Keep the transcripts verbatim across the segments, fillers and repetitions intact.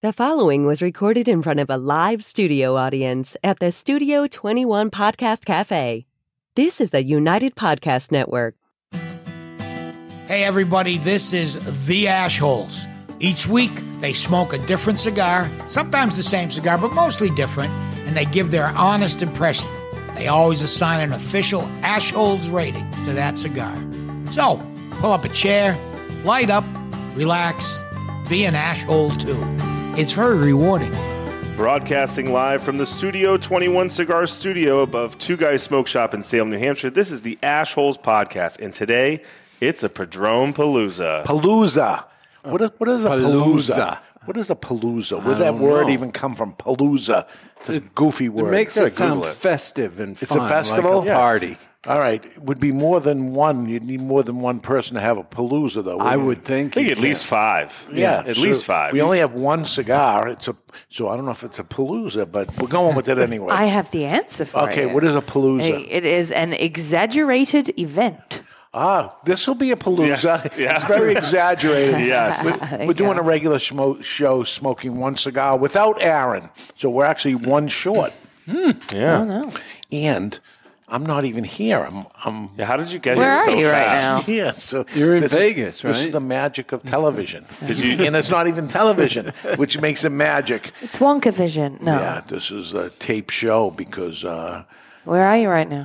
The following was recorded in front of a live studio audience at the Studio twenty-one Podcast Cafe. This is the United Podcast Network. Hey everybody, this is The Ashholes. Each week, they smoke a different cigar, sometimes the same cigar, but mostly different, and they give their honest impression. They always assign an official Ashholes rating to that cigar. So, pull up a chair, light up, relax, be an Ashhole too. It's very rewarding. Broadcasting live from the Studio twenty-one Cigar Studio above Two Guys Smoke Shop in Salem, New Hampshire. This is the Ashholes Podcast, and today it's a Padron Palooza. Palooza. What is, what is a palooza? Palooza. What is a palooza? Where I that don't word know. even come from? Palooza. It's a goofy word. It makes Gotta it sound Google festive and It's fun. a festival? like a Yes. party. All right. It would be more than one. You'd need more than one person to have a palooza, though. I wouldn't would you? think. I think you at can. least five. Yeah. At so least five. We only have one cigar. It's a So I don't know if it's a palooza, but we're going with it anyway. I have the answer for Okay, you. what is a palooza? Hey, it is an exaggerated event. Ah, this will be a palooza. Yes, yeah. It's very exaggerated. Yes. We're, There we're you doing go. a regular smo- show, smoking one cigar without Aaron. So we're actually one short. Yeah. And I'm not even here. I'm, I'm Yeah, how did you get Where here are so you right fast? now? yeah. So You're in this- Vegas, This is right? the magic of television. Did you- And it's not even television, which makes it magic. It's Wonka Vision. No. Yeah, this is a tape show because uh, Where are you right now?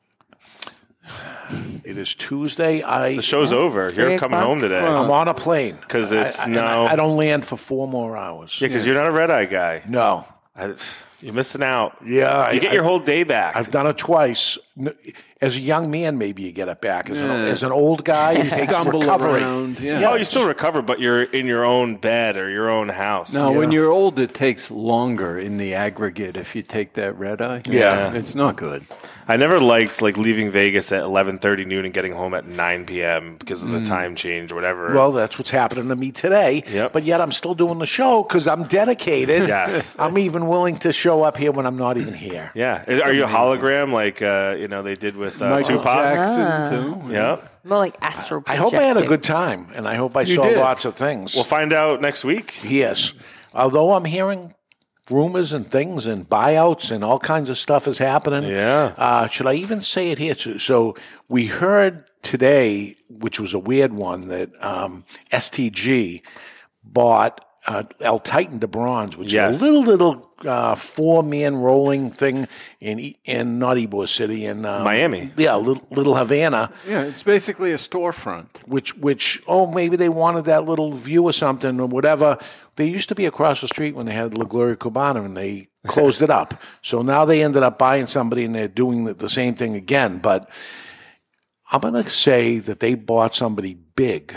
it is Tuesday. I The show's over. three You're coming o'clock. home today. I'm on a plane 'Cause it's I, I, no- I, I don't land for four more hours. yeah, because you're not a red-eye guy. No. I, you're missing out. Yeah, You I- get your I- whole day back. I've done it twice. N- As a young man, maybe you get it back. As, an, as an old guy, it takes stumble recovery. around, yeah. oh, you still recover, but you're in your own bed or your own house. No, Yeah. when you're old, it takes longer in the aggregate if you take that red eye. Yeah. It's not good. I never liked like leaving Vegas at eleven thirty noon and getting home at nine p.m. because of the time change or whatever. Well, that's what's happening to me today. Yep. But yet I'm still doing the show because I'm dedicated. Yes. I'm even willing to show up here when I'm not even here. yeah. Is- Are you a hologram like uh, you know they did with uh, Michael Tupac? Jackson, too. Yeah. More like astral I hope I had a projecting. good time, and I hope I You saw did. lots of things. We'll find out next week. Yes. Although I'm hearing rumors and things and buyouts and all kinds of stuff is happening. Yeah. Uh, should I even say it here? So, so we heard today, which was a weird one, that um, S T G bought uh, El Titan de Bronze, which Yes. is a little, little uh, four-man rolling thing in E- in not Ybor City, in um, Miami. Yeah, little, little Havana. Yeah, it's basically a storefront. Which, which, oh, maybe they wanted that little view or something or whatever. They used to be across the street when they had La Gloria Cubana, and they closed it up. So now they ended up buying somebody, and they're doing the, the same thing again. But I'm going to say that they bought somebody big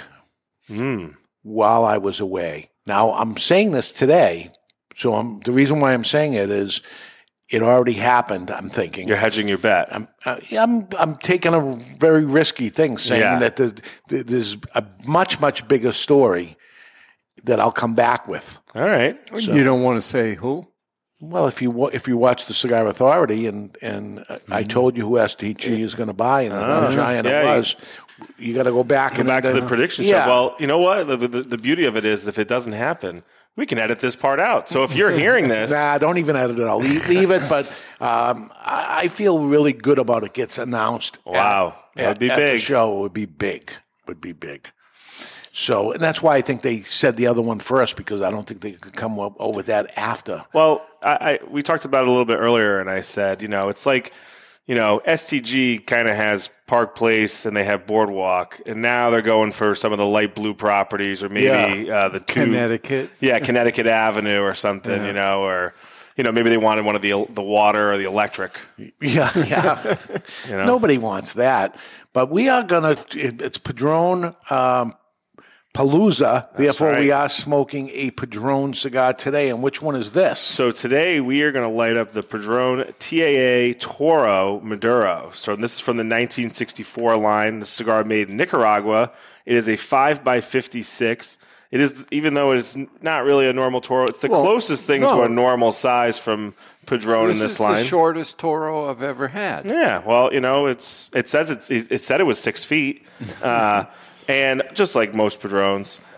while I was away. Now, I'm saying this today, so I'm, the reason why I'm saying it is it already happened, I'm thinking. You're hedging your bet. I'm, uh, yeah, I'm I'm taking a very risky thing, saying Yeah. that the, the, there's a much much bigger story that I'll come back with. All right. You don't want to say who? Well, if you wa- if you watch the Cigar Authority, and and uh, I told you who S T G is going to buy, and I'm trying Yeah, it you- was. You got to go back Go and back to then- the prediction yeah. show. Well, you know what? The, the, the beauty of it is if it doesn't happen, we can edit this part out. So if you're hearing this, Nah, don't even edit it. I'll leave, leave it. But um, I, I feel really good about it. Gets announced. Wow. at, That would be at, at the big. show. It would be big. Would be big. So, and that's why I think they said the other one first, because I don't think they could come up over that after. well, I, I we talked about it a little bit earlier, and I said, you know, it's like, you know, S T G kind of has Park Place and they have Boardwalk, and now they're going for some of the light blue properties, or maybe uh, the two, Connecticut. yeah, Connecticut Avenue or something, you know, or you know, maybe they wanted one of the the water or the electric. Yeah, yeah. You know? Nobody wants that. But we are going to, it, it's Padron um, Palooza. Therefore, we right. are smoking a Padron cigar today. And which one is this? So today we are going to light up the Padron T A A Toro Maduro. So this is from the nineteen sixty-four line. The cigar made in Nicaragua. It is a five by fifty-six. It is, even though it's not really a normal Toro, it's the Well, closest thing no. to a normal size from Padron This in this is line. the shortest Toro I've ever had. Yeah, well, you know, it's it says it's it said it was six feet, uh, and just like most Padrones,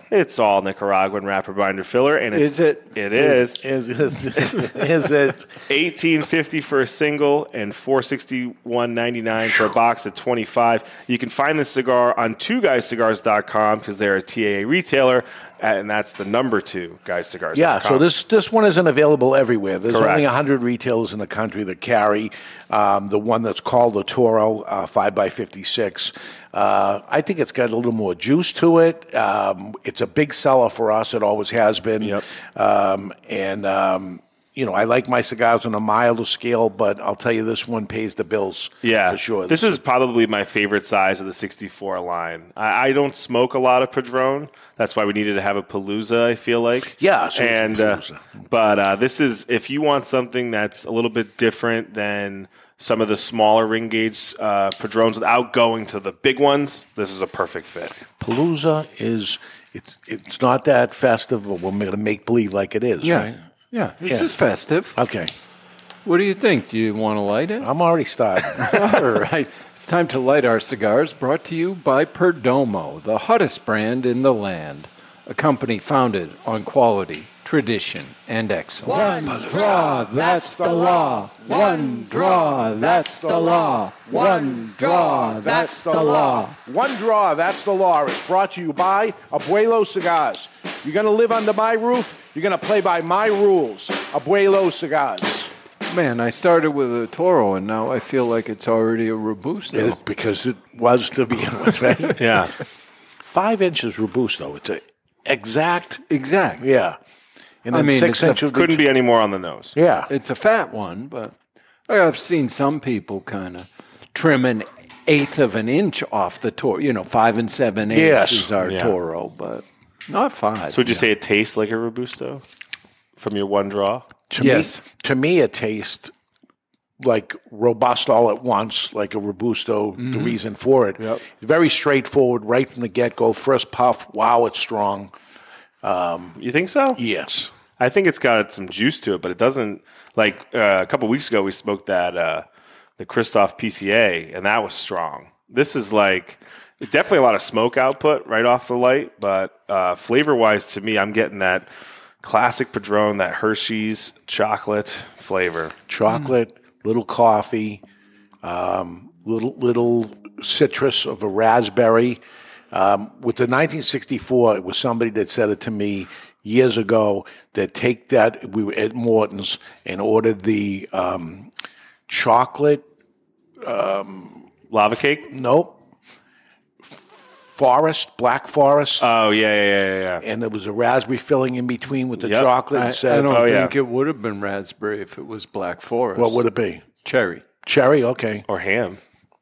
It's all Nicaraguan wrapper binder filler, and it's, Is it? It is. Is, is, is, is it? eighteen fifty for a single and four sixty-one ninety-nine for a box at twenty-five. You can find this cigar on two guys cigars dot com because they're a T A A retailer, and that's the number two guys cigars dot com. Yeah, so this this one isn't available everywhere. There's Correct. only one hundred retailers in the country that carry um, the one that's called the Toro uh, five by fifty-six. Uh, I think it's got a little more juice to it. Um, it's a big seller for us. It always has been. Yep. Um, and, um, you know, I like my cigars on a milder scale, but I'll tell you this one pays the bills Yeah, for sure. This is probably my favorite size of the sixty-four line. I, I don't smoke a lot of Padron. That's why we needed to have a Palooza, I feel like. Yeah, so and uh, Palooza. but uh, this is if you want something that's a little bit different than some of the smaller ring gauge uh, Padrones without going to the big ones, this is a perfect fit. Palooza is, it's, it's not that festive, but we're going to make believe like it is, Yeah. right? Yeah. This Yeah. is festive. Okay. What do you think? Do you want to light it? I'm already starting. All right. It's time to light our cigars, brought to you by Perdomo, the hottest brand in the land. A company founded on quality, tradition, and excellence. One draw, that's the law. One draw, that's the law. One draw, that's the law. One draw, that's the law. It's brought to you by Abuelo Cigars. You're going to live under my roof. You're going to play by my rules. Abuelo Cigars. Man, I started with a Toro, and now I feel like it's already a Robusto. It- because it was to begin with, right? Yeah. Five inches Robusto. It's a exact, Exact. yeah. And I then mean, six it's a- inches. Couldn't be any more on the nose. Yeah. It's a fat one, but I've seen some people kind of trim an eighth of an inch off the Toro. You know, five and seven eighths Yes. is our Yeah. Toro, but not five. So would you say it tastes like a Robusto from your one draw? To Yes. me, to me, it tastes like robust all at once, like a Robusto, the reason for it. Yep. It's very straightforward right from the get-go. First puff, wow, it's strong. You think so? Yes. I think it's got some juice to it, but it doesn't. Like uh, a couple weeks ago, we smoked that uh, the Christoph P C A, and that was strong. This is like definitely a lot of smoke output right off the light, but uh, flavor wise, to me, I'm getting that classic Padron, that Hershey's chocolate flavor. Chocolate, little coffee, um, little little citrus of a raspberry. Um, with the nineteen sixty-four, it was somebody that said it to me years ago that take that, we were at Morton's and ordered the um, chocolate, Lava cake? nope, forest, black forest, Oh yeah, yeah, yeah, yeah. yeah. and there was a raspberry filling in between with the Yep. chocolate. I, and said, I don't Oh, yeah. think it would have been raspberry if it was Black Forest. what would it be? Cherry. Cherry? Okay. Or ham.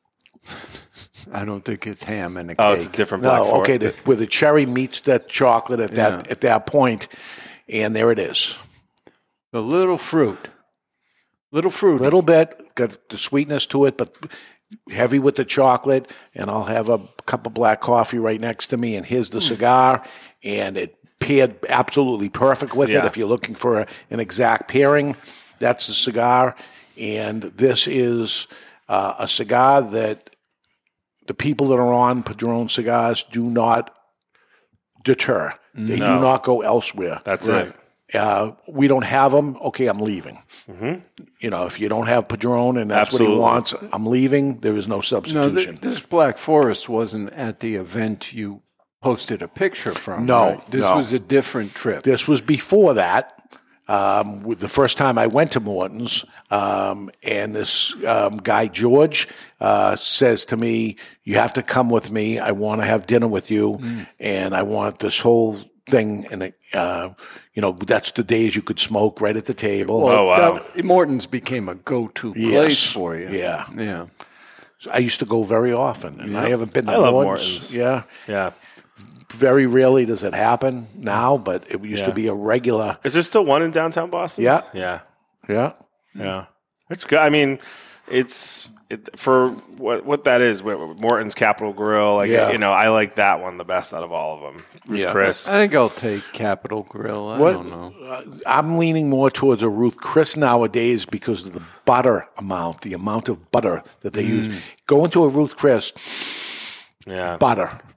I don't think it's ham and a Oh, cake. it's a different black No, forest. okay, the, where the cherry meets that chocolate at that Yeah. at that point, and there it is. The little fruit. Little fruit. Little bit, got the sweetness to it, but heavy with the chocolate, and I'll have a cup of black coffee right next to me, and here's the cigar, and it paired absolutely perfect with it. Yeah. If you're looking for a, an exact pairing, that's the cigar, and this is uh, a cigar that the people that are on Padron cigars do not deter. They No. do not go elsewhere. That's Right. it. Uh, we don't have them. Okay, I'm leaving. You know, if you don't have Padron and that's Absolutely. what he wants, I'm leaving. There is no No, substitution. th- this Black Forest wasn't at the event you posted a picture from. No, right? This no. was a different trip. This was before that. Um, with the first time I went to Morton's, um, and this um, guy George uh, says to me, "You have to come with me. I want to have dinner with you, and I want this whole thing." And uh, you know, that's the days you could smoke right at the table. Oh, wow. That- Morton's became a go-to place Yes. for you. Yeah. Yeah. I used to go very often, and I haven't been to I love Morton's. Morton's. Yeah. Yeah. Very rarely does it happen now, but it used Yeah. to be a regular. Is there still one in downtown Boston? Yeah. Yeah. Yeah. Yeah. It's good. I mean, it's it, for what what that is. what- Morton's Capitol Grill. Like, Yeah. you know, I like that one the best out of all of them. Ruth Yeah. Chris. I think I'll take Capitol Grill. I What- don't know. Uh, I'm leaning more towards a Ruth Chris nowadays because of the butter amount, the amount of butter that they use. Go into a Ruth Chris, Yeah. butter.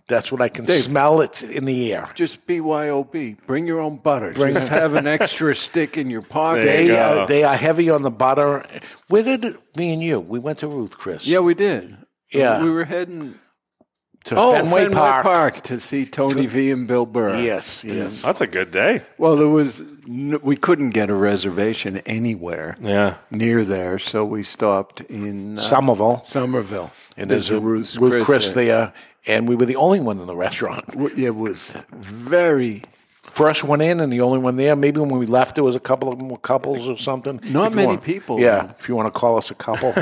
That's what I can Dave. smell. It's in the air. Just B Y O B. Bring your own butter. Bring- Just have an extra stick in your pocket. There you They go. are, they are heavy on the butter. Where did me and you? We went to Ruth, Chris. Yeah, we did. Yeah. We were heading to oh, Fenway, Fenway Park. Park. to see Tony V and Bill Burr. Yes, yes. That's a good day. Well, there was n- we couldn't get a reservation anywhere Yeah. near there, so we stopped in uh, Somerville. Somerville. And there's a Ruth's Ruth Chris, there. there, and we were the only one in the restaurant. It was very First one in and the only one there. Maybe when we left, there was a couple of more couples or something. Not If you many want- people. Yeah, if you want to call us a couple,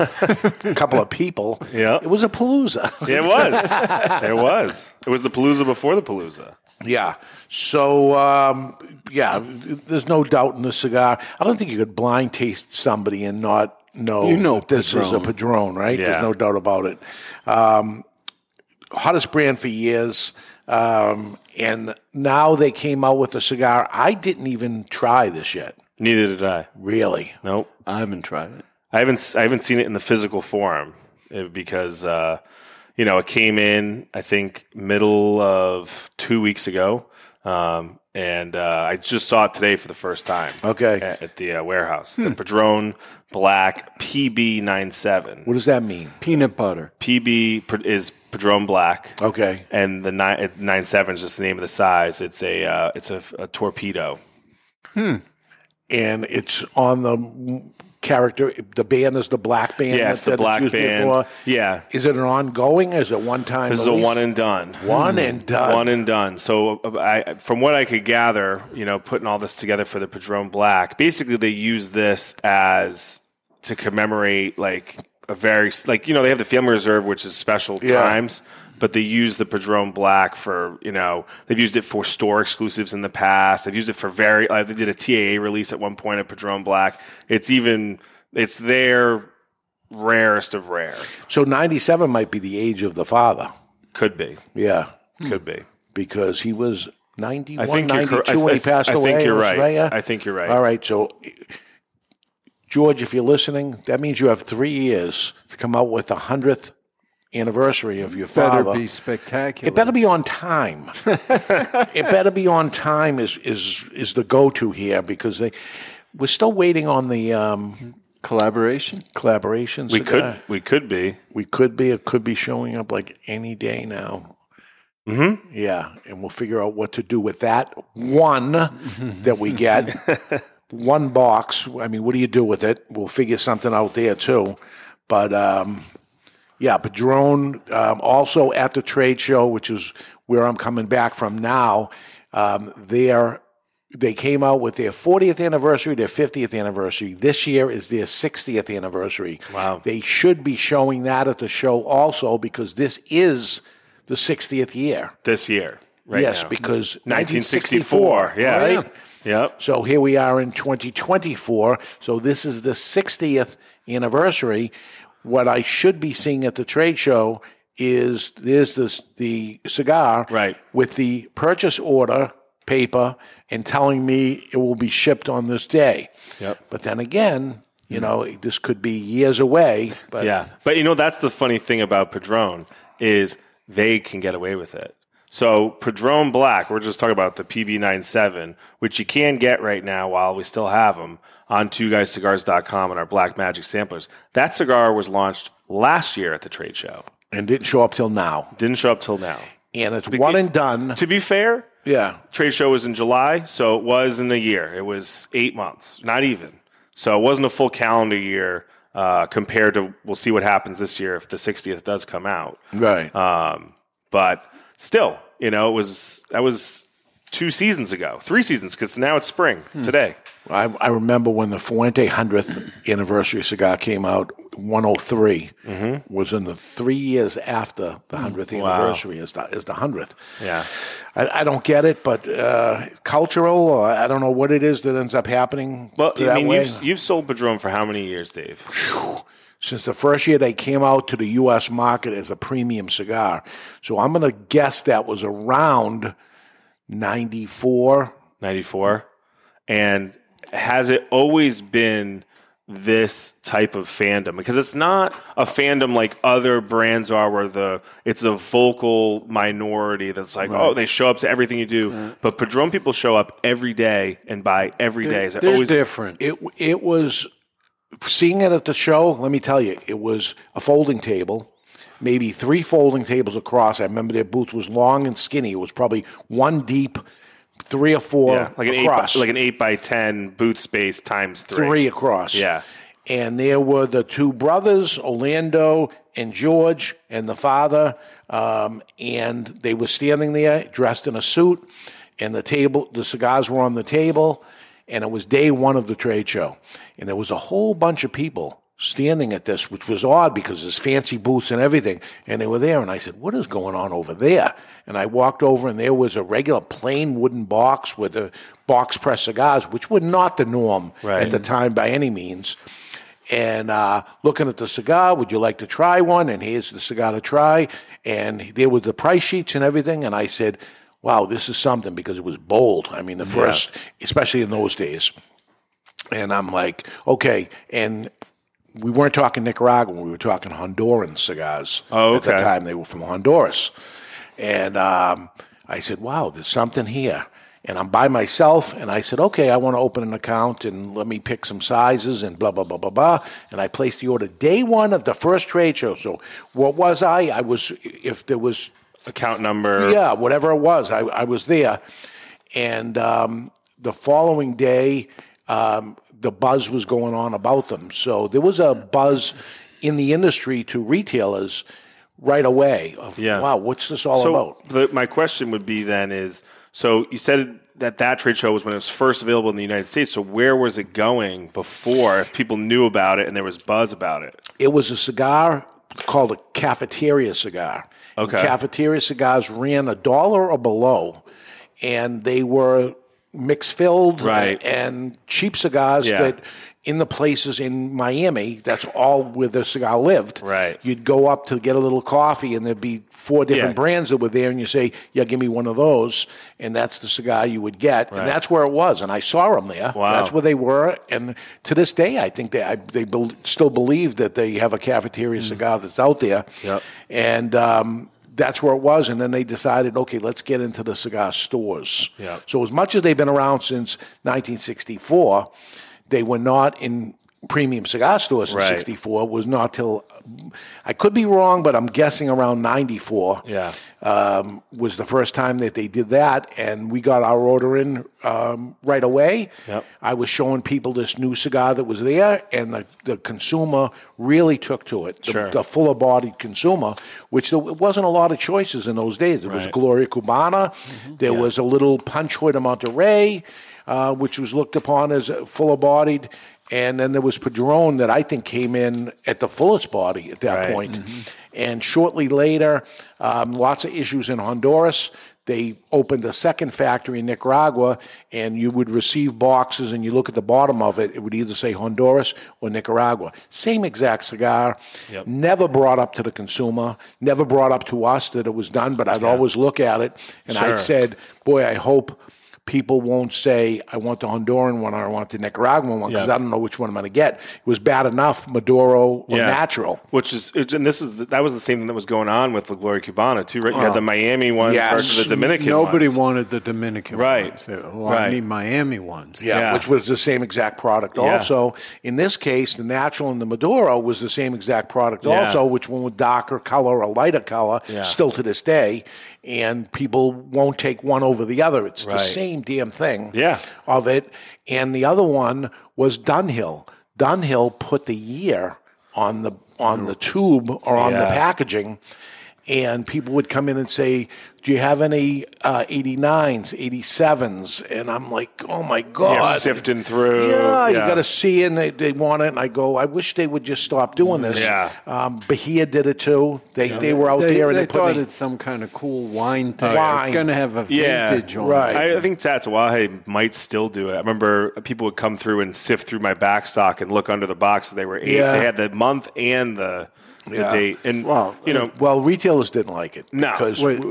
a couple of people. Yeah. it was a palooza. Yeah, it was. It was. It was the Palooza before the Palooza. Yeah. So, um, yeah, there's no doubt in the cigar. I don't think you could blind taste somebody and not know, You know this is a Padron. Padron, right? Yeah. There's no doubt about it. Um, hottest brand for years. Um, and now they came out with a cigar. I didn't even try this yet, Neither did I. really. Nope. I haven't tried it. I haven't I haven't seen it in the physical form uh, because uh, you know it came in I think middle of two weeks ago, um, and uh, I just saw it today for the first time. Okay. at, at the uh, warehouse, the Padron Black P B ninety-seven. What does that mean? Peanut butter. P B pr- is Padron Black. Okay. And the nine ninety-seven is just the name of the size. It's a uh, it's a, a torpedo. And it's on the character. The band is the black band. Yeah, it's that- the that black used band. before. Yeah. Is it an ongoing? Is it one time? This is a release? one and done. One and done. One and done. So, uh, I, from what I could gather, you know, putting all this together for the Padron Black, basically they use this as to commemorate like a very like you know they have the Family Reserve, which is special Yeah. times, but they use the Padron Black for you know they've used it for store exclusives in the past. They've used it for very uh, they did a T A A release at one point of Padron Black. It's even it's their rarest of rare. So ninety-seven might be the age of the father. Could be, Yeah, could be. because he was ninety-one, I think you're cor- ninety-two I when he th- passed I away. think you're was right. yeah? I think you're right. All right, so George, if you're listening, that means you have three years to come out with the hundredth anniversary of your Better father. be spectacular. It better be on time. It better be on time is is is the go to here because they we're still waiting on the um, collaboration. collaborations. We could we could be. we could be. It could be showing up like any day now. Mm-hmm. Yeah, and we'll figure out what to do with that one that we get. One box. I mean, what do you do with it? We'll figure something out there too. But um, yeah, Padron um, also at the trade show, which is where I'm coming back from now. Um, they're they came out with their fortieth anniversary, their fiftieth anniversary. This year is their sixtieth anniversary. Wow. They should be showing that at the show also because this is the sixtieth year. This year, right yes, now. because nineteen sixty-four. Yeah. right? Yep. So here we are in twenty twenty-four. So this is the sixtieth anniversary. What I should be seeing at the trade show is there's this the cigar Right. with the purchase order paper and telling me it will be shipped on this day. Yep. But then again, you know, this could be years away. But Yeah. But you know, that's the funny thing about Padron is they can get away with it. So Padron Black, we're just talking about the P B ninety-seven, which you can get right now while we still have them on two guys cigars dot com and our Black Magic samplers. That cigar was launched last year at the trade show. and didn't show up till now. Didn't show up till now. And it's one and done. To be fair, Yeah. trade show was in July, so it wasn't a year. It was eight months, not even. So it wasn't a full calendar year uh, compared to, we'll see what happens this year if the sixtieth does come out. Right. Um, but still, you know, it was that was two seasons ago, three seasons, because now it's spring today. I, I remember when the Fuente hundredth anniversary cigar came out, one oh three was in the three years after the hundredth anniversary is the, is the hundredth. Yeah. I, I don't get it, but uh, cultural, or I don't know what it is that ends up happening Well, to I that mean, way. you've, you've sold Padron for how many years, Dave? Since the first year they came out to the U S market as a premium cigar. So I'm going to guess that was around ninety-four. ninety-four. And has it always been this type of fandom? Because it's not a fandom like other brands are, where the it's a vocal minority that's like, right. oh, they show up to everything you do. Yeah. But Padron people show up every day and buy every they're, day. Is it they're always different? It it was seeing it at the show. Let me tell you, it was a folding table. Maybe three folding tables across. I remember their booth was long and skinny. It was probably one deep, three or four yeah, like an across. eight, like an eight by ten booth space times three. Three across. Yeah, and there were the two brothers, Orlando and George, and the father, um, and they were standing there dressed in a suit, and the table, the cigars were on the table, and it was day one of the trade show, and there was a whole bunch of people standing at this, which was odd because there's fancy booths and everything, and they were there, and I said, what is going on over there? And I walked over, and there was a regular plain wooden box with a box press cigars, which were not the norm right. at the time by any means. And uh, looking at the cigar, would you like to try one? And here's the cigar to try. And there were the price sheets and everything, and I said, wow, this is something, because it was bold. I mean, the first, yeah. especially in those days. And I'm like, okay, and we weren't talking Nicaraguan. We were talking Honduran cigars. Oh, okay. At the time, they were from Honduras. And um, I said, wow, there's something here. And I'm by myself, and I said, okay, I want to open an account, and let me pick some sizes, and blah, blah, blah, blah, blah. And I placed the order day one of the first trade show. So what was I? I was, if there was... account number. Yeah, whatever it was, I, I was there. And um, the following day... Um, the buzz was going on about them. So there was a buzz in the industry to retailers right away of, yeah. wow, what's this all so about? The, my question would be then is, so you said that that trade show was when it was first available in the United States. So where was it going before, if people knew about it and there was buzz about it? It was a cigar called a cafeteria cigar. Okay. And cafeteria cigars ran a dollar or below, and they were mix filled right. and cheap cigars yeah. that in the places in Miami, that's all where the cigar lived. Right. You'd go up to get a little coffee, and there'd be four different yeah. brands that were there, and you say, yeah, give me one of those, and that's the cigar you would get. Right. And that's where it was, and I saw them there. Wow. That's where they were, and to this day, I think they I, they be, still believe that they have a cafeteria mm. cigar that's out there. Yep. And um, that's where it was, and then they decided, okay, let's get into the cigar stores. Yep. So as much as they've been around since nineteen sixty-four, they were not in premium cigar stores in right. sixty-four. It was not till, I could be wrong, but I'm guessing around ninety-four yeah. um, was the first time that they did that, and we got our order in um, right away. Yep. I was showing people this new cigar that was there, and the, the consumer really took to it. The, sure. the fuller-bodied consumer, which there wasn't a lot of choices in those days. There was right. Gloria Cubana. Mm-hmm. There yeah. was a little Punch Hood of Monterey, uh, which was looked upon as fuller-bodied. And then there was Padron that I think came in at the fullest body at that right. point. Mm-hmm. And shortly later, um, lots of issues in Honduras. They opened a second factory in Nicaragua, and you would receive boxes, and you look at the bottom of it, it would either say Honduras or Nicaragua. Same exact cigar, yep. never brought up to the consumer, never brought up to us that it was done, but I'd yeah. always look at it, and sure. I said, boy, I hope people won't say, I want the Honduran one or I want the Nicaraguan one, because yeah. I don't know which one I'm going to get. It was bad enough, Maduro or yeah. natural. Which is, and this is that was the same thing that was going on with La Gloria Cubana too, right? You had the Miami ones Yes. versus the Dominican Nobody ones. wanted the Dominican Right. ones. Well, Right. I need Miami ones. Yeah, Yeah. which was the same exact product Yeah. also. In this case, the natural and the Maduro was the same exact product Yeah. also, which one with darker color or lighter color, Yeah. still to this day. And people won't take one over the other. It's Right. the same damn thing Yeah. of it. And the other one was Dunhill. Dunhill put the year on the on the tube or on the Yeah. packaging, and people would come in and say, do you have any uh, eighty-nines, eighty-sevens? And I'm like, oh, my God. Yeah, sifting through. Yeah, you Yeah. got to see it, and they, they want it. And I go, I wish they would just stop doing this. Yeah. Um, Bahia did it, too. They they were out They, there, and they they, put thought the, it's some kind of cool wine thing. Wine. It's going to have a Yeah, vintage on right. it. I, I think Tatawahe might still do it. I remember people would come through and sift through my back stock and look under the box. They were eight. Yeah. They had the month and the, the Yeah. date. And, well, you know, well, retailers didn't like it. No. Because Wait. it would be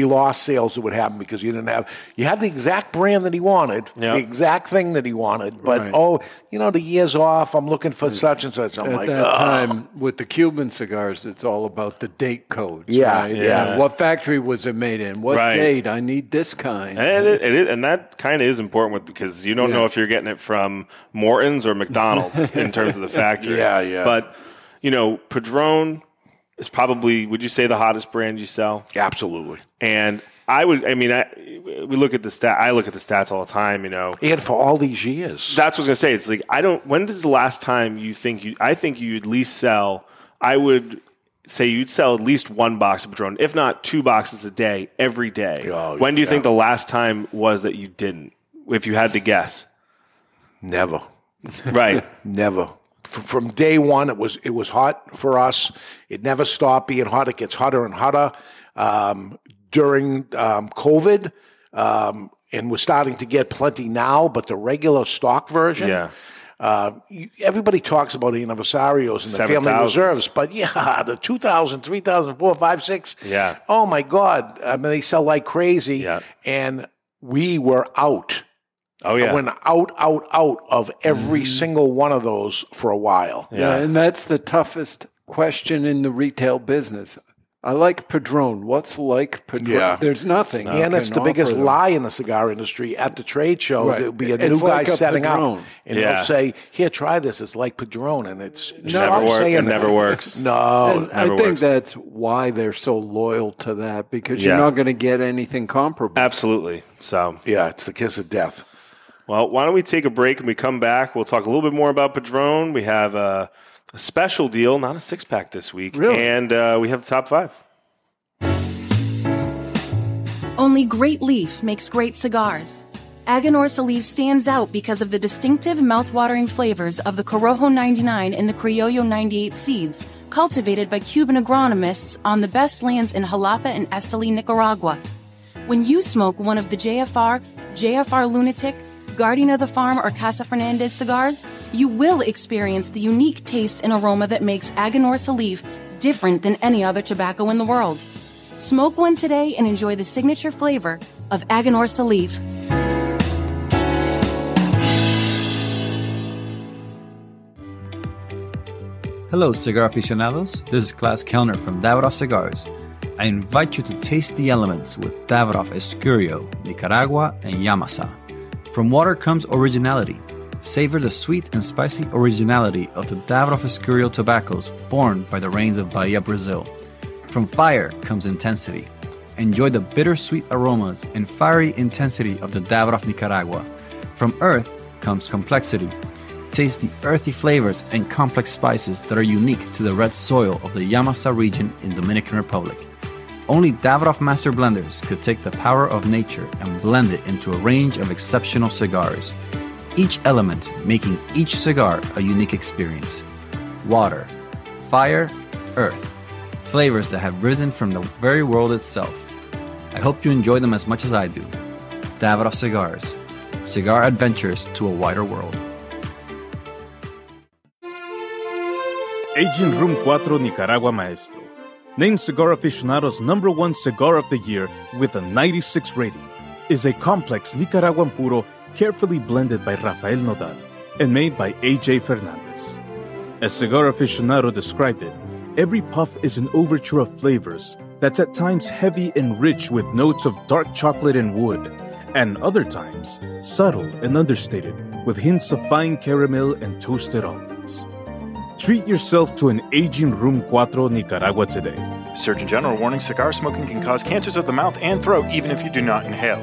lost sales that would happen because you didn't have, you had the exact brand that he wanted, Yep. the exact thing that he wanted, but, Right. oh, you know, the year's off, I'm looking for such and such. I'm At like, that "Ugh." time, with the Cuban cigars, it's all about the date codes. Yeah, right? yeah. What factory was it made in? What Right. date? I need this kind. And it, it is, and that kind of is important with, because you don't Yeah. know if you're getting it from Morton's or McDonald's in terms of the factory. Yeah, yeah. But you know, Padron is probably, would you say, the hottest brand you sell? Absolutely. And I would, I mean, I, we look at the stat. I look at the stats all the time. You know, And for all these years. that's what I was gonna say. It's like I don't. When is the last time you think you? I think you at least sell. I would say you'd sell at least one box of Padron, if not two boxes a day, every day. Oh, when do you yeah. think the last time was that you didn't? If you had to guess, Never. right? Never. F- From day one, it was it was hot for us. It never stopped being hot. It gets hotter and hotter. Um, during um, COVID, um, and we're starting to get plenty now, but the regular stock version, Yeah. uh, you, everybody talks about the anniversarios and the Seven family thousands. reserves, but yeah, the two thousand, three thousand, four, five, six. Yeah. Oh my God. I mean, they sell like crazy. Yeah. And we were out. Oh yeah. I went out, out, out of every single one of those for a while. Yeah, and that's the toughest question in the retail business. I like Padron. What's like Padron? Yeah. There's nothing. And you it's can the biggest offer them. lie in the cigar industry at the trade show. Right. There'll be a It's new guy like a setting Padron. up, and Yeah. they'll say, "Here, try this. It's like Padron," and it's It stop never works. saying It that. never works. No, And I never think works. that's why they're so loyal to that, because Yeah. you're not going to get anything comparable. Absolutely. So, yeah, it's the kiss of death. well, why don't we take a break and we come back? We'll talk a little bit more about Padron. We have a, a special deal, not a six pack this week, Really? and uh, we have the top five. Only Great Leaf makes great cigars. Aganorsa Leaf stands out because of the distinctive mouth-watering flavors of the Corojo ninety-nine and the Criollo ninety-eight seeds, cultivated by Cuban agronomists on the best lands in Jalapa and Esteli, Nicaragua. When you smoke one of the J F R, J F R Lunatic, Guardian of the Farm, or Casa Fernandez cigars, you will experience the unique taste and aroma that makes Aganorsa Leaf different than any other tobacco in the world. Smoke one today and enjoy the signature flavor of Aganorsa Leaf. Hello, cigar aficionados. This is Klaus Kellner from Davidoff Cigars. I invite you to taste the elements with Davidoff Escurio, Nicaragua, and Yamasa. From water comes originality. Savor the sweet and spicy originality of the Davidoff Escurio tobaccos born by the rains of Bahia, Brazil. From fire comes intensity. Enjoy the bittersweet aromas and fiery intensity of the Davidoff Nicaragua. From earth comes complexity. Taste the earthy flavors and complex spices that are unique to the red soil of the Yamasa region in Dominican Republic. Only Davidoff Master Blenders could take the power of nature and blend it into a range of exceptional cigars. Each element making each cigar a unique experience. Water, fire, earth. Flavors that have risen from the very world itself. I hope you enjoy them as much as I do. Davidoff Cigars. Cigar adventures to a wider world. Aging Room four Nicaragua Maestro. Named Cigar Aficionado's number one cigar of the year with a ninety-six rating, is a complex Nicaraguan puro carefully blended by Rafael Nodal and made by A J Fernandez. As Cigar Aficionado described it, every puff is an overture of flavors that's at times heavy and rich with notes of dark chocolate and wood, and other times subtle and understated with hints of fine caramel and toasted almonds. Treat yourself to an Aging Room four Nicaragua today. Surgeon General warning: cigar smoking can cause cancers of the mouth and throat even if you do not inhale.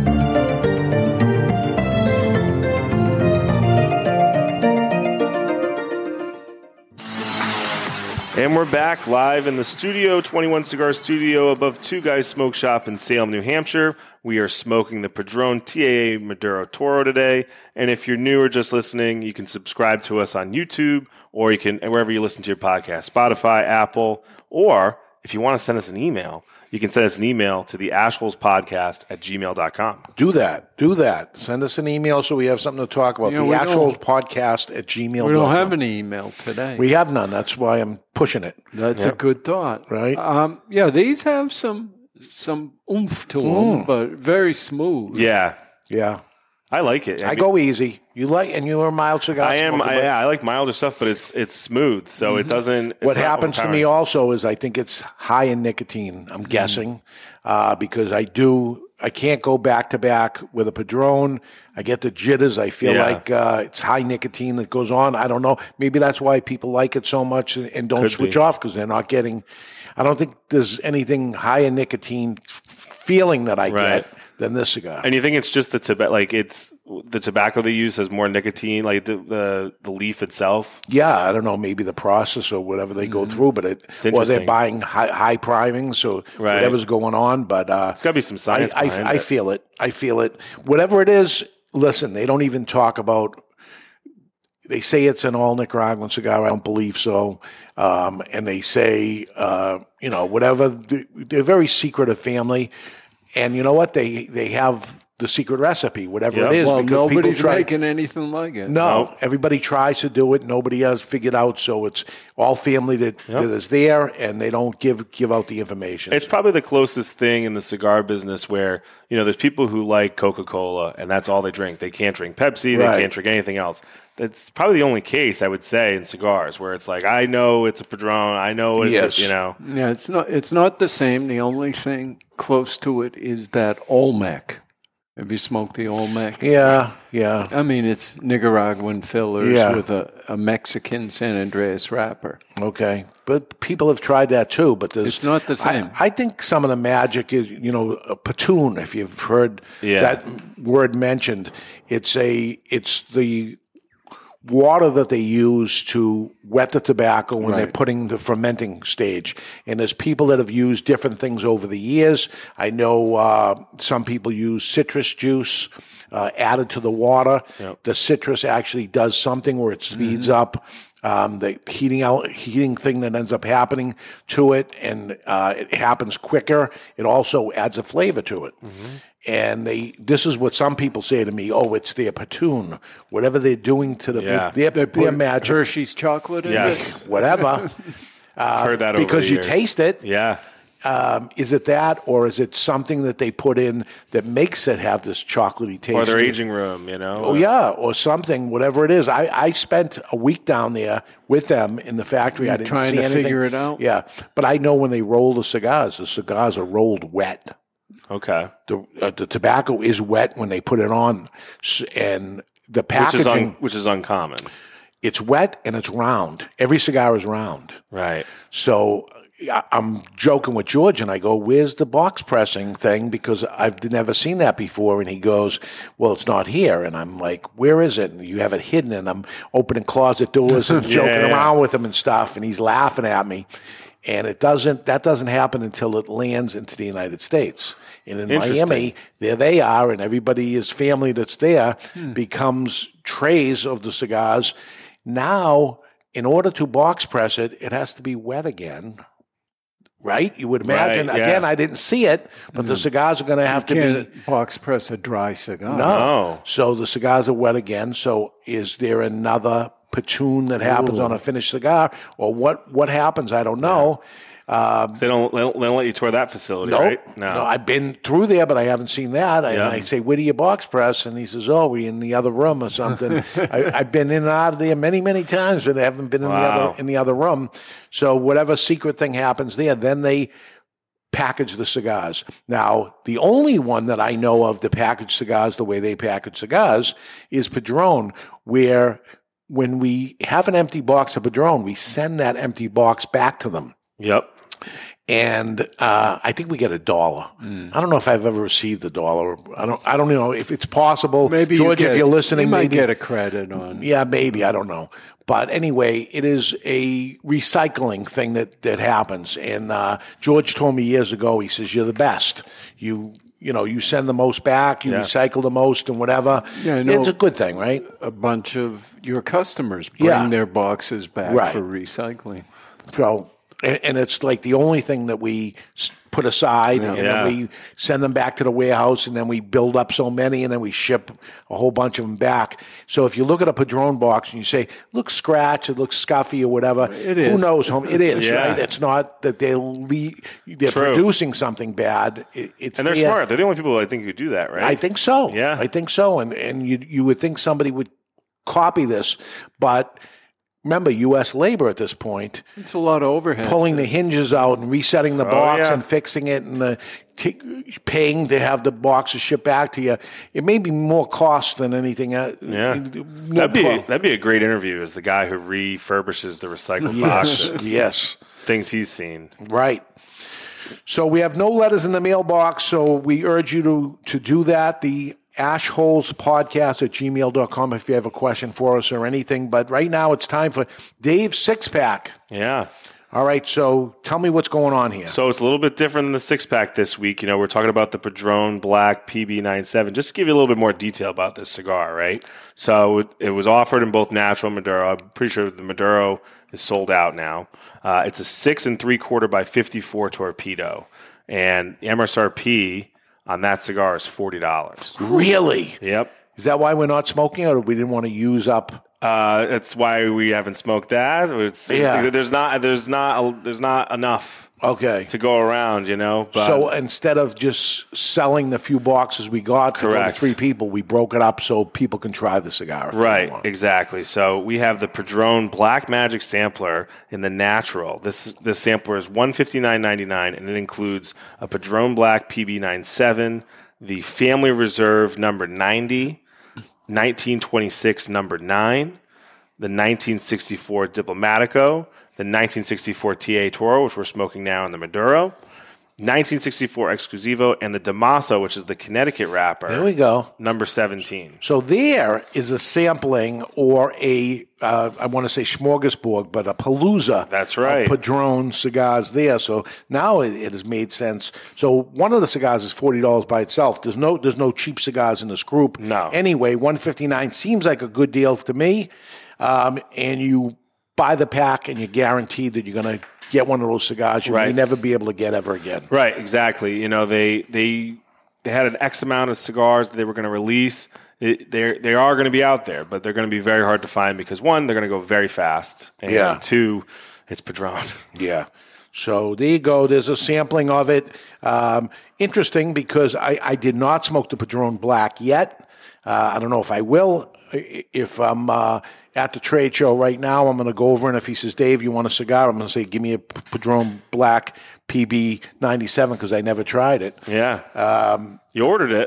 And we're back live in the studio, twenty-one Cigar Studio above Two Guys Smoke Shop in Salem, New Hampshire. We are smoking the Padron T A A Maduro Toro today. And if you're new or just listening, you can subscribe to us on YouTube, or you can wherever you listen to your podcast, Spotify, Apple, or if you want to send us an email, you can send us an email to the Ashholes Podcast at gmail dot com. Do that. Do that. Send us an email so we have something to talk about. You know, the we actual don't- podcast at gmail dot com. We don't have an email today. We have none. That's why I'm pushing it. That's Yep. a good thought. Right? Um, yeah, these have some some oomph to them, but very smooth. Yeah. Yeah. I like it. I, I mean, go easy. You like, and you're a mild cigar I am. smoker, I, but yeah, I like milder stuff, but it's it's smooth, so Mm-hmm. it doesn't. It's what not happens to me overpowering. also is I think it's high in nicotine. I'm guessing uh, because I do. I can't go back to back with a Padron. I get the jitters. I feel Yeah. like uh, it's high nicotine that goes on. I don't know. Maybe that's why people like it so much and, and don't Could switch be. off because they're not getting. I don't think there's anything high in nicotine feeling that I Right. get than this cigar. And you think it's just the tobacco? Like it's the tobacco they use has more nicotine, like the the, the leaf itself. Yeah, I don't know, maybe the process or whatever they go through, but it It's or they're interesting. buying high, high priming, so Right. whatever's going on. But uh, There's got to be some science I, behind I, I it. feel it. I feel it. Whatever it is, listen, they don't even talk about. They say it's an all Nicaraguan cigar. I don't believe so. Um, and they say, uh, you know, whatever. They're a very secretive family, and you know what? They they have the secret recipe, whatever Yep. it is. Well, because people nobody's try- making anything like it. no, Nope. everybody tries to do it. Nobody has figured out. So it's all family that, that is there, and they don't give give out the information. It's probably the closest thing in the cigar business where, you know, there's people who like Coca-Cola and that's all they drink. They can't drink Pepsi. They Right. can't drink anything else. That's probably the only case I would say in cigars where it's like, I know it's a Padron. I know it's, Yes. a, you know. Yeah, it's not. It's not the same. The only thing close to it is that Olmec. Have you smoked the Olmec? yeah, yeah. I mean, it's Nicaraguan fillers Yeah. with a, a Mexican San Andreas wrapper. Okay, but people have tried that too. But there's, It's not the same. I, I think some of the magic is, you know, a platoon. If you've heard Yeah. that word mentioned, it's a it's the water that they use to wet the tobacco when they're Right. putting the fermenting stage. And there's people that have used different things over the years. I know uh, some people use citrus juice uh, added to the water. Yep. The citrus actually does something where it speeds up um, the heating out heating thing that ends up happening to it, and uh, it happens quicker. It also adds a flavor to it. And they, this is what some people say to me. Oh, it's their platoon. Whatever they're doing to the Yeah. their, They their put magic, Hershey's chocolate in Yes. it. whatever. I've heard that over because the you years. taste it. Yeah. Um, is it that, or is it something that they put in that makes it have this chocolatey taste? Or their to it? aging room, you know. Oh yeah, or something, whatever it is. I, I spent a week down there with them in the factory. I didn't Trying see to anything. figure it out? Yeah, but I know when they roll the cigars, the cigars are rolled wet. Okay. The uh, the tobacco is wet when they put it on, S- and the Which packaging is, un- which is uncommon. it's wet and it's round. Every cigar is round. Right. So I- I'm joking with George, and I go, "Where's the box pressing thing?" Because I've never seen that before. And he goes, "Well, it's not here." And I'm like, "Where is it?" And you have it hidden. And I'm opening closet doors and joking Yeah. around with him and stuff. And he's laughing at me. And it doesn't. That doesn't happen until it lands into the United States. And in Interesting. Miami, there they are, and everybody, his family that's there, Hmm. becomes trays of the cigars. Now, in order to box press it, it has to be wet again. Right? You would imagine. Right, yeah. Again, I didn't see it, but the cigars are going to have to be. Can't box press a dry cigar. No. Oh. So the cigars are wet again. So is there another platoon that happens on a finished cigar? Or what, what happens? I don't know. So they don't, they don't they don't let you tour that facility, Nope. right? No, I've been through there, but I haven't seen that. I, Yeah. and I say, "Where do you box press?" And he says, "Oh, we in the other room or something." I, I've been in and out of there many, many times, but I haven't been in the Wow. other in the other room. So whatever secret thing happens there, then they package the cigars. Now, the only one that I know of to package cigars the way they package cigars is Padron, where when we have an empty box of Padron, we send that empty box back to them. Yep. And uh, I think we get a dollar. I don't know if I've ever received a dollar. I don't. I don't know if it's possible. Maybe George, you get, if you're listening, you might maybe, get a credit on. yeah, maybe I don't know. But anyway, it is a recycling thing that that happens. And uh, George told me years ago. He says, "You're the best. You." You know, you send the most back, you Yeah. recycle the most, and whatever. Yeah, I know. It's a good thing, right? A bunch of your customers bring Yeah. their boxes back Right. for recycling. So and, and it's like the only thing that we s- put aside, and Yeah. then we send them back to the warehouse, and then we build up so many, and then we ship a whole bunch of them back. So if you look at a Padron box and you say, looks scratched, it looks scuffy or whatever, It who is. knows? Home, it is, Yeah. right? It's not that they're, le- they're True. producing something bad. It, it's And they're there. smart. They're the only people I think who do that, right? I think so. Yeah. I think so. And and you you would think somebody would copy this, but remember, U S labor at this point, It's a lot of overhead. pulling the hinges out and resetting the Oh, box yeah. and fixing it and the t- paying to have the boxes shipped back to you. It may be more cost than anything. Uh, Yeah. no That'd be pro- that'd be a great interview as the guy who refurbishes the recycled Yes. boxes. Yes. Things he's seen. Right. So we have no letters in the mailbox, so we urge you to, to do that. The Ashholes Podcast at gmail dot com if you have a question for us or anything. But right now it's time for Dave's Six Pack. Yeah. All right, so tell me what's going on here. So it's a little bit different than the six pack this week. You know, we're talking about the Padron Black P B ninety-seven. Just to give you a little bit more detail about this cigar, right? So it, it was offered in both natural and Maduro. I'm pretty sure the Maduro is sold out now. Uh, it's a six and three quarter by fifty-four torpedo, and the M S R P on that cigar is forty dollars. Really? Yep. Is that why we're not smoking it, or we didn't want to use up? Uh, that's why we haven't smoked that. It's, Yeah. There's not. There's not. There's not enough. Okay. To go around, you know. But So instead of just selling the few boxes we got to go to Correct. three people, we broke it up so people can try the cigar. if they Right, want. exactly. So we have the Padron Black Magic sampler in the natural. This this sampler is one hundred fifty-nine dollars and ninety-nine cents, and it includes a Padron Black P B ninety-seven, the Family Reserve number ninety, nineteen twenty-six number nine, the nineteen sixty-four Diplomatico, the nineteen sixty-four T A Toro, which we're smoking now in the Maduro, nineteen sixty-four Exclusivo, and the Damaso, which is the Connecticut wrapper. There we go. Number seventeen. So there is a sampling or a, uh, I want to say smorgasbord, but a palooza. That's right. Of Padron cigars there. So now it, it has made sense. So one of the cigars is forty dollars by itself. There's no there's no cheap cigars in this group. No. Anyway, one fifty-nine seems like a good deal to me. Um, and you buy the pack and you're guaranteed that you're going to get one of those cigars you may Right. never be able to get ever again. Right, exactly. You know, they they they had an X amount of cigars that they were going to release. It, they they are going to be out there, but they're going to be very hard to find because one, they're going to go very fast, and Yeah. two, it's Padron. Yeah. So there you go. There's a sampling of it. Um, interesting because I, I did not smoke the Padron Black yet. Uh, I don't know if I will. I- If I'm uh, at the trade show right now, I'm going to go over, and if he says, Dave, you want a cigar? I'm going to say, give me a P- Padron Black P B ninety-seven because I never tried it. Yeah, Um, you ordered it.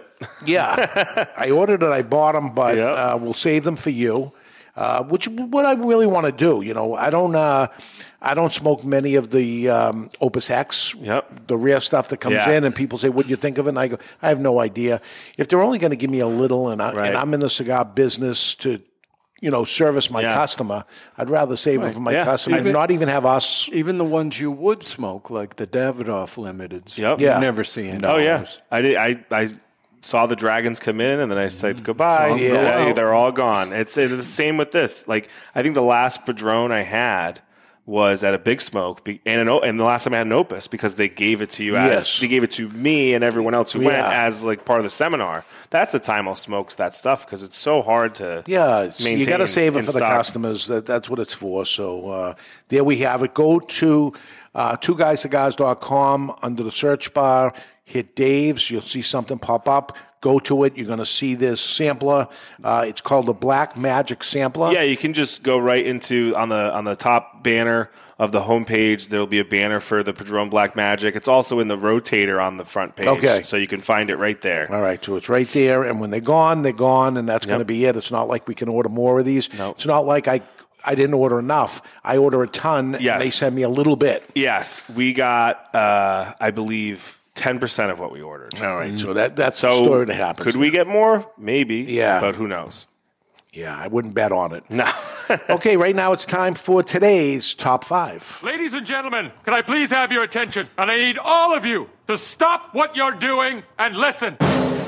Yeah. I ordered it. I bought them, but Yep. uh, we'll save them for you, uh, which what I really want to do. You know, I don't uh, I don't smoke many of the um, Opus X, Yep. the rare stuff that comes Yeah. in, and people say, what do you think of it? And I go, I have no idea. If they're only going to give me a little, and, I, Right. and I'm in the cigar business to, you know, service my Yeah. customer, I'd rather save it for my Yeah. customer and Even- not even have us. Even the ones you would smoke, like the Davidoff Limiteds. Yep. You Yeah. never see any. Oh of yeah, those. I did. I I saw the dragons come in, and then I said goodbye. all Yeah, gone. they're all gone. It's, it's the same with this. Like I think the last Padron I had was at a Big Smoke, be- and an, O- and the last time I had an Opus because they gave it to you as Yes. they gave it to me and everyone else who went Yeah. as like part of the seminar. That's the time I'll smoke that stuff because it's so hard to Yeah, it's- you maintain got to save it in for the stock. customers. That, that's what it's for. So uh, there we have it. Go to uh, two guys cigars dot com under the search bar. Hit Dave's. You'll see something pop up. Go to it. You're going to see this sampler. Uh, it's called the Black Magic Sampler. Yeah, you can just go right into on the on the top banner of the homepage. There'll be a banner for the Padron Black Magic. It's also in the rotator on the front page, Okay. so you can find it right there. All right, so it's right there, and when they're gone, they're gone, and that's Yep. going to be it. It's not like we can order more of these. Nope. It's not like I I didn't order enough. I order a ton, Yes. and they send me a little bit. Yes, we got, uh, I believe, ten percent of what we ordered. All right, so that that's So the story that happens. could we get more? Maybe. Yeah. But who knows? Yeah, I wouldn't bet on it. No. Okay, right now it's time for today's top five. Ladies and gentlemen, can I please have your attention? And I need all of you to stop what you're doing and listen.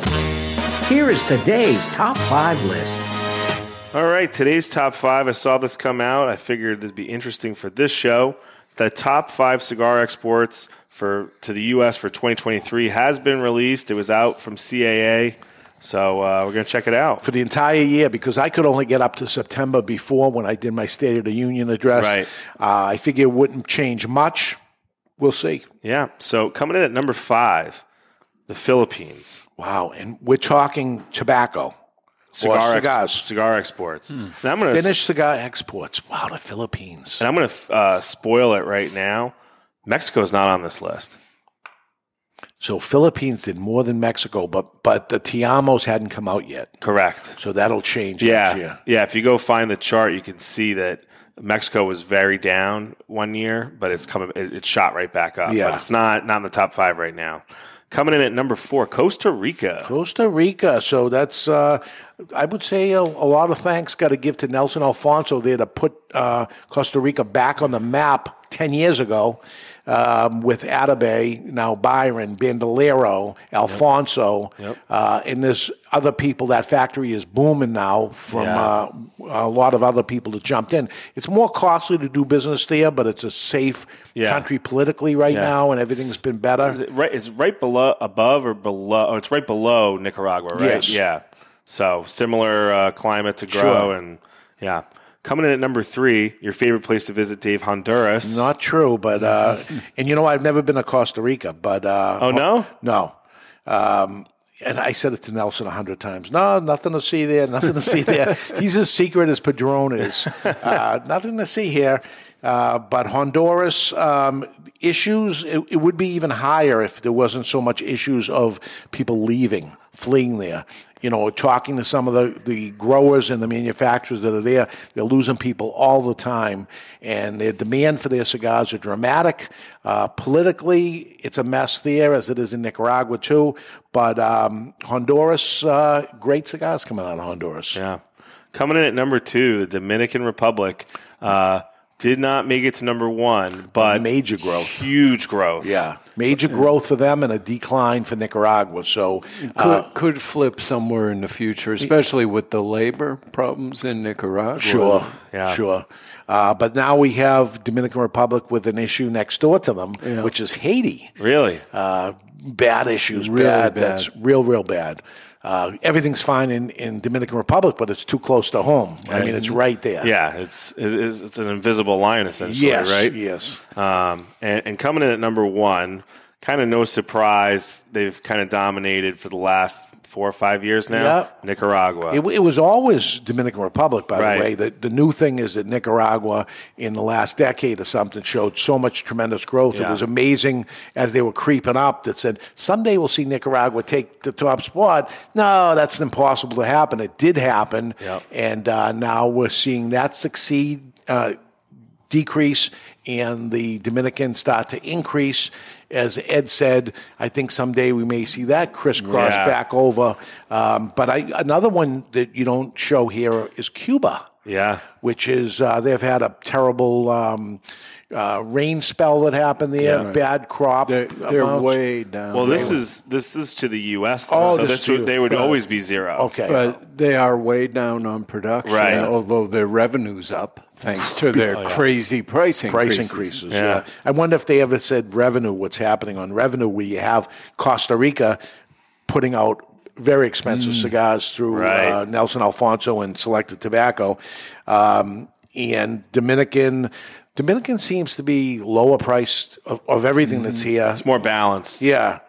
Here is today's top five list. All right, today's top five. I saw this come out. I figured it'd be interesting for this show. the top five cigar exports for to the U S for twenty twenty-three has been released. It was out from C A A. So uh, we're going to check it out. For the entire year, because I could only get up to September before when I did my State of the Union address. Right. Uh, I figure it wouldn't change much. We'll see. Yeah. So coming in at number five, the Philippines. Wow. And we're talking tobacco. Cigar, or ex- cigars. cigar exports. Hmm. Now I'm gonna Finished cigar exports. Wow, the Philippines. And I'm going to uh, spoil it right now. Mexico's not on this list. So Philippines did more than Mexico, but but the Tiamos hadn't come out yet. Correct. So that'll change Yeah. next year. Yeah. If you go find the chart, you can see that Mexico was very down one year, but it's coming. It, it shot right back up. Yeah. But it's not not in the top five right now. Coming in at number four, Costa Rica. Costa Rica. So that's, uh, I would say, a, a lot of thanks got to give to Nelson Alfonso there to put uh, Costa Rica back on the map ten years ago um, with Atabey, now Byron, Bandolero, Alfonso. Yep. Uh, and there's other people. That factory is booming now from Yeah. uh, a lot of other people that jumped in. It's more costly to do business there, but it's a safe Yeah. country politically right Yeah. now, and everything's been better. Is it right? It's right below, above or below. Oh, it's right below Nicaragua, right? Yes. Yeah. So similar uh, climate to grow, Sure. and yeah. Coming in at number three, your favorite place to visit, Dave, Honduras. Not true, but uh, and you know I've never been to Costa Rica, but uh, Oh, no? no. Um, and I said it to Nelson a hundred times. No, nothing to see there. Nothing to see there. He's as secret as Padron is. Uh, nothing to see here. Uh, but Honduras um, issues, it, it would be even higher if there wasn't so much issues of people leaving, fleeing there. You know, talking to some of the, the growers and the manufacturers that are there, they're losing people all the time. And their demand for their cigars are dramatic. Uh, politically, it's a mess there, as it is in Nicaragua, too. But um, Honduras, uh, great cigars coming out of Honduras. Yeah. Coming in at number two, the Dominican Republic. Uh, did not make it to number one, but major growth. Huge growth. Yeah. Major growth for them and a decline for Nicaragua. So Could, could flip somewhere in the future, especially with the labor problems in Nicaragua. Sure, Yeah. sure. Uh, but now we have Dominican Republic with an issue next door to them, Yeah. which is Haiti. Really? Uh, bad issues, Really bad. bad. That's real, real bad. Uh, everything's fine in, in Dominican Republic, but it's too close to home. I mean, it's right there. Yeah, it's it's, it's an invisible line essentially, Yes, right? yes. Um, and, and coming in at number one, kind of no surprise, they've kind of dominated for the last four or five years now. Yeah. Nicaragua. It, it was always Dominican Republic, by Right. the way. The, the new thing is that Nicaragua, in the last decade or something, showed so much tremendous growth. It Yeah. was amazing as they were creeping up that said, someday we'll see Nicaragua take the top spot. No, that's impossible to happen. It did happen. Yep. And uh, now we're seeing that succeed, uh, decrease, and the Dominicans start to increase. As Ed said, I think someday we may see that crisscross Yeah. back over. Um, but I, another one that you don't show here is Cuba, yeah. which is uh, they've had a terrible um, uh, rain spell that happened there, Yeah. bad crop. They're, they're amounts. way down. Well, this They- is this is to the U S. Though, Oh, so this this is to- would, they would right. always be zero. Okay. But they are way down on production, Right. although their revenue's up thanks to their Oh, yeah. crazy price increases. Price increases, Yeah. yeah. I wonder if they ever said revenue, what's happening on revenue, where you have Costa Rica putting out very expensive cigars through Right. uh, Nelson Alfonso and Selected Tobacco. Um, and Dominican Dominican seems to be lower priced of, of everything that's here. It's more balanced. Yeah.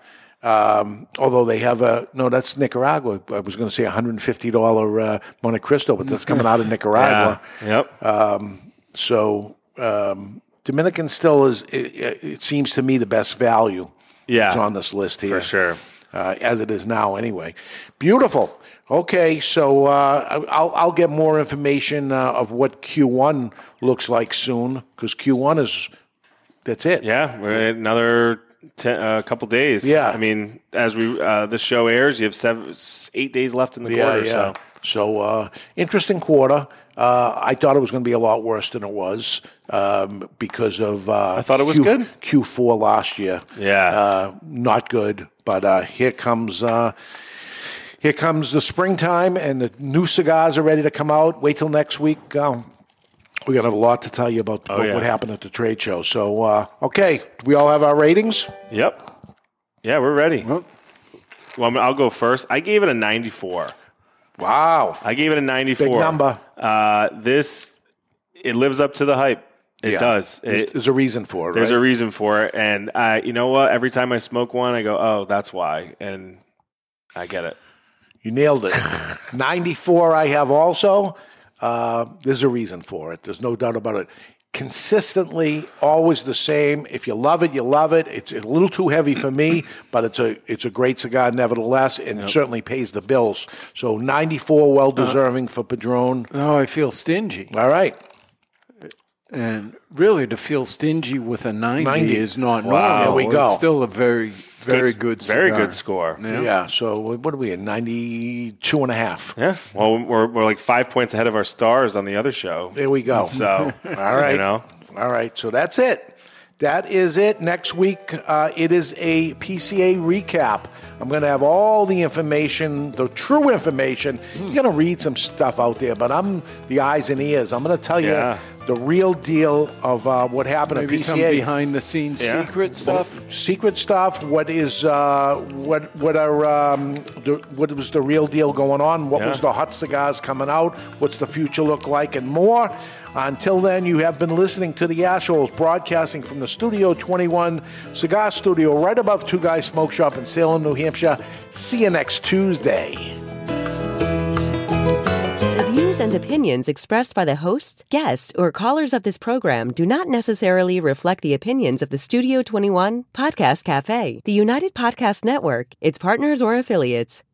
Um, although they have a, no, that's Nicaragua. I was going to say one hundred fifty dollars uh, Monte Cristo, but that's coming out of Nicaragua. Yeah. Yep. Um, so um, Dominican still is, it, it seems to me, the best value Yeah. is on this list here. For sure. Uh, as it is now anyway. Beautiful. Okay, so uh, I'll, I'll get more information uh, of what Q one looks like soon, because Q one is, that's it. Yeah, we're at another ten, uh, couple days. Yeah. I mean, as we uh, this show airs, you have seven, eight days left in the Yeah, quarter. yeah. So So, uh, interesting quarter. Uh, I thought it was going to be a lot worse than it was um, because of. Uh, I thought it was Q, good. Q four last year. Yeah. Uh, not good. But uh, here comes. Uh, Here comes the springtime, and the new cigars are ready to come out. Wait till next week. Um, We're going to have a lot to tell you about Oh, what, yeah. what happened at the trade show. So, uh, okay, do we all have our ratings? Yep. Yeah, we're ready. Well, I mean, I'll go first. I gave it a ninety-four. Wow. I gave it a ninety-four. Big number. Uh, this, it lives up to the hype. It Yeah. does. There's, It, there's a reason for it, there's right? a reason for it. And uh, you know what? Every time I smoke one, I go, oh, that's why. And I get it. You nailed it. ninety-four I have also. Uh, there's a reason for it. There's no doubt about it. Consistently, always the same. If you love it, you love it. It's a little too heavy for me, but it's a it's a great cigar nevertheless, and it certainly pays the bills. So ninety-four, well deserving for Padron. Oh, I feel stingy. All right. And really, to feel stingy with a ninety, ninety. is not Wow. normal. There we go. It's still a very, very good, Very cigar. good score. Yeah. Yeah. So what are we at? ninety-two and a half. Yeah. Well, we're, we're like five points ahead of our stars on the other show. There we go. So, all right. You know? All right. So that's it. That is it. Next week, uh, it is a P C A recap. I'm going to have all the information, the true information. You're going to read some stuff out there, but I'm the eyes and ears. I'm going to tell you Yeah. the real deal of uh, what happened Maybe at P C A. some behind-the-scenes Yeah. secret stuff. Secret stuff. What is uh, what what are um, the, what was the real deal going on? What Yeah. was the hot cigars coming out? What's the future look like, and more. Until then, you have been listening to the Ashholes, broadcasting from the Studio twenty-one Cigar Studio, right above Two Guys Smoke Shop in Salem, New Hampshire. See you next Tuesday. The views and opinions expressed by the hosts, guests, or callers of this program do not necessarily reflect the opinions of the Studio twenty-one Podcast Cafe, the United Podcast Network, its partners, or affiliates.